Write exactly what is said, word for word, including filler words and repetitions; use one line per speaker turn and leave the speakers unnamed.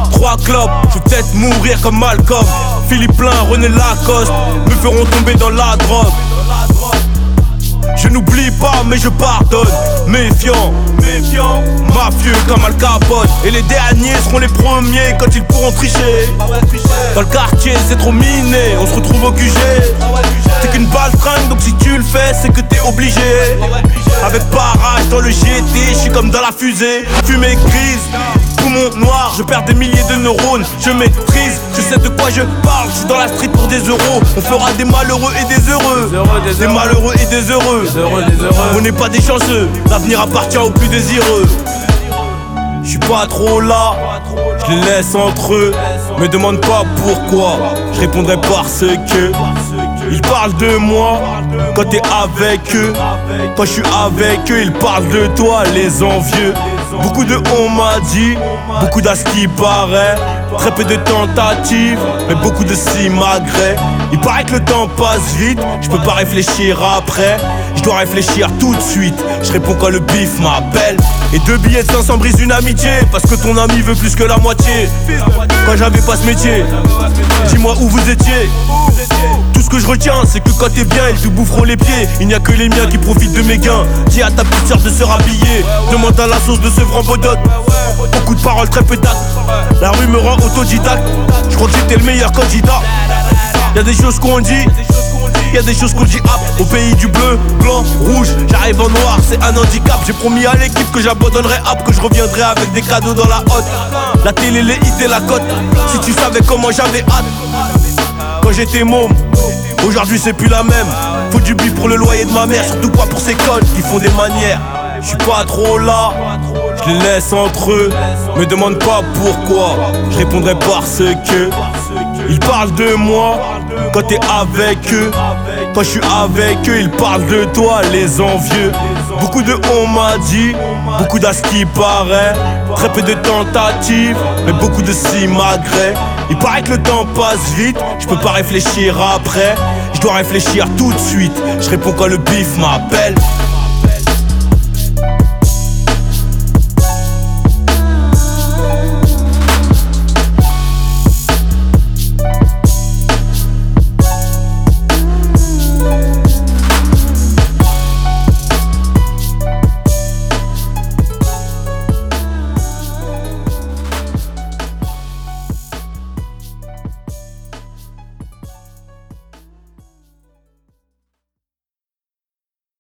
Trois clopes, je vais peut-être mourir comme Malcolm. Philippe Plein, René Lacoste me feront tomber dans la drogue. Je n'oublie pas mais je pardonne. Méfiant, méfiant, mafieux comme Al Capone. Et les derniers seront les premiers quand ils pourront tricher. Dans le quartier c'est trop miné, on se retrouve au Q G. C'est qu'une balle fringue, donc si tu le fais c'est que t'es obligé. Avec barrage dans le G T, je suis comme dans la fusée. Fumée grise, poumon noir, je perds des milliers de neurones. Je maîtrise, je sais de quoi je parle. Je suis dans la street pour des euros. On fera des malheureux et des heureux. Des, heureux, des, des heureux. malheureux et des heureux. Des heureux, des heureux. On n'est pas des chanceux, l'avenir appartient aux plus désireux. Je suis pas trop là, je les laisse entre eux. Me demande pas pourquoi, je répondrai parce que ils parlent de moi quand t'es avec eux. Quand je suis avec eux, ils parlent de toi, les envieux. Beaucoup de on m'a dit, beaucoup d'à ce qui paraît. Très peu de tentatives, mais beaucoup de simagrées. Il paraît que le temps passe vite, je peux pas réfléchir après. Je dois réfléchir tout de suite, je réponds quand le bif m'appelle. Et deux billets de cinq cents brisent une amitié, parce que ton ami veut plus que la moitié. Quand j'avais pas ce métier, dis-moi où vous étiez. Tout ce que je retiens, c'est que quand t'es bien, ils te boufferont les pieds. Il n'y a que les miens qui profitent de mes gains. Dis à ta petite sœur de se rhabiller, demande à la sauce de ce franc-bodoc. Beaucoup de paroles, très peu d'actes. La rue me rend autodidacte, je crois que j'étais le meilleur candidat. Y'a des choses qu'on dit, y'a des choses qu'on dit hop. Au pays du bleu, blanc, rouge, j'arrive en noir, c'est un handicap. J'ai promis à l'équipe que j'abandonnerai hop, que je reviendrai avec des cadeaux dans la hotte. La télé, les hits et la cote, si tu savais comment j'avais hâte. Quand j'étais môme, aujourd'hui c'est plus la même. Faut du bif pour le loyer de ma mère, surtout pas pour ces connes qui font des manières. Je suis pas trop là, je les laisse entre eux. Me demande pas pourquoi, je répondrai parce que ils parlent de moi quand t'es avec eux. Quand je suis avec eux, ils parlent de toi, les envieux. Beaucoup de on m'a dit, beaucoup d'à ce qui paraît. Très peu de tentatives, mais beaucoup de simagrées. Il paraît que le temps passe vite, je peux pas réfléchir après. Je dois réfléchir tout de suite, je réponds quand le bif m'appelle.